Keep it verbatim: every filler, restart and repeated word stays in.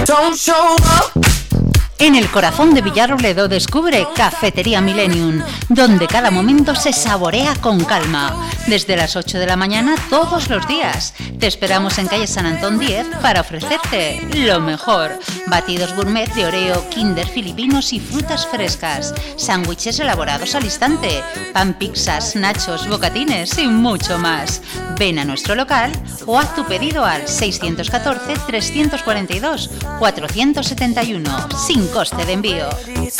En el corazón de Villarrobledo descubre Cafetería Millennium, donde cada momento se saborea con calma. Desde las ocho de la mañana todos los días. Te esperamos en calle San Antón diez para ofrecerte lo mejor. Batidos gourmet de Oreo, Kinder filipinos y frutas frescas. Sándwiches elaborados al instante. Pan, pizzas, nachos, bocatines y mucho más. Ven a nuestro local o haz tu pedido al seiscientos catorce, trescientos cuarenta y dos, cuatrocientos setenta y uno. Sin coste de envío.